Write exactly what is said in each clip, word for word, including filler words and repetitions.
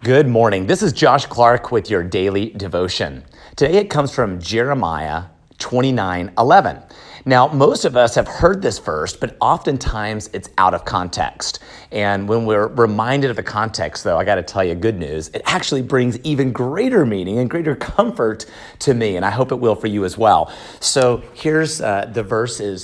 Good morning. This is Josh Clark with your daily devotion. Today it comes from Jeremiah twenty-nine eleven. Now, most of us have heard this verse, but oftentimes it's out of context. And when we're reminded of the context, though, I got to tell you good news. It actually brings even greater meaning and greater comfort to me, and I hope it will for you as well. So here's uh, the verse is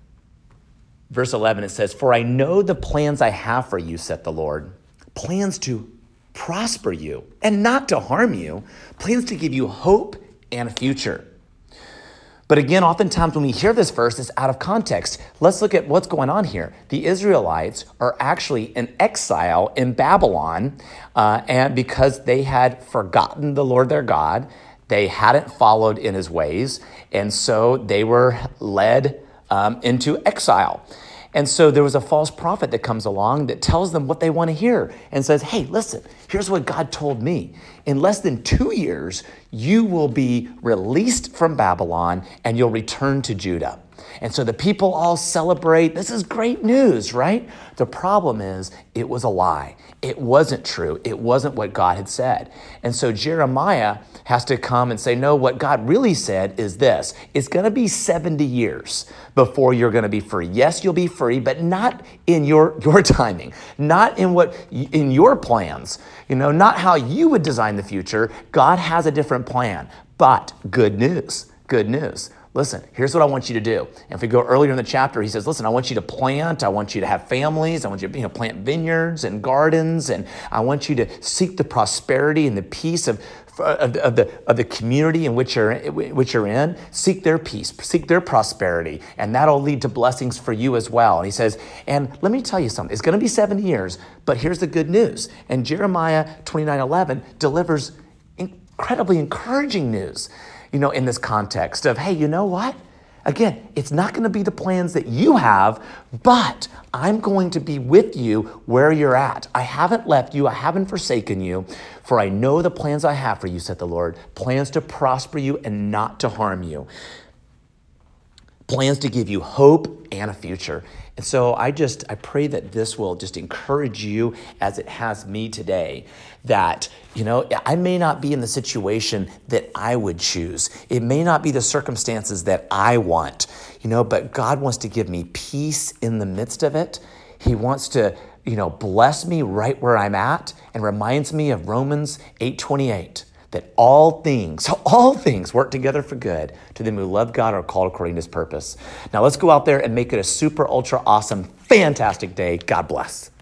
verse eleven. It says, "For I know the plans I have for you, saith the Lord, plans to prosper you and not to harm you, plans to give you hope and a future." But again, oftentimes when we hear this verse, it's out of context. Let's look at what's going on here. The Israelites are actually in exile in Babylon, uh, and because they had forgotten the Lord their God, they hadn't followed in his ways, and so they were led um, into exile. And so there was a false prophet that comes along that tells them what they want to hear and says, hey, listen, here's what God told me. In less than two years, you will be released from Babylon and you'll return to Judah. And so the people all celebrate. This is great news, right? The problem is it was a lie. It wasn't true. It wasn't what God had said. And so Jeremiah has to come and say, no, what God really said is this. It's going to be seventy years before you're going to be free. Yes, you'll be free, but not in your, your timing, not in what in your plans, you know, not how you would design the future. God has a different plan. But good news, good news. Listen, here's what I want you to do. And if we go earlier in the chapter, he says, listen, I want you to plant. I want you to have families. I want you to you know, plant vineyards and gardens. And I want you to seek the prosperity and the peace of, of, of, the, of the community in which you're, which you're in. Seek their peace, seek their prosperity. And that'll lead to blessings for you as well. And he says, and let me tell you something. It's going to be seventy years, but here's the good news. And Jeremiah twenty-nine eleven delivers incredibly encouraging news. You know, in this context of, hey, you know what? Again, it's not going to be the plans that you have, but I'm going to be with you where you're at. I haven't left you. I haven't forsaken you. For I know the plans I have for you, said the Lord, plans to prosper you and not to harm you. Plans to give you hope and a future. And so I just, I pray that this will just encourage you as it has me today, that, you know, I may not be in the situation that I would choose. It may not be the circumstances that I want, you know, but God wants to give me peace in the midst of it. He wants to, you know, bless me right where I'm at, and reminds me of Romans eight twenty-eight. That all things, all things work together for good to them who love God or are called according to his purpose. Now let's go out there and make it a super, ultra awesome, fantastic day. God bless.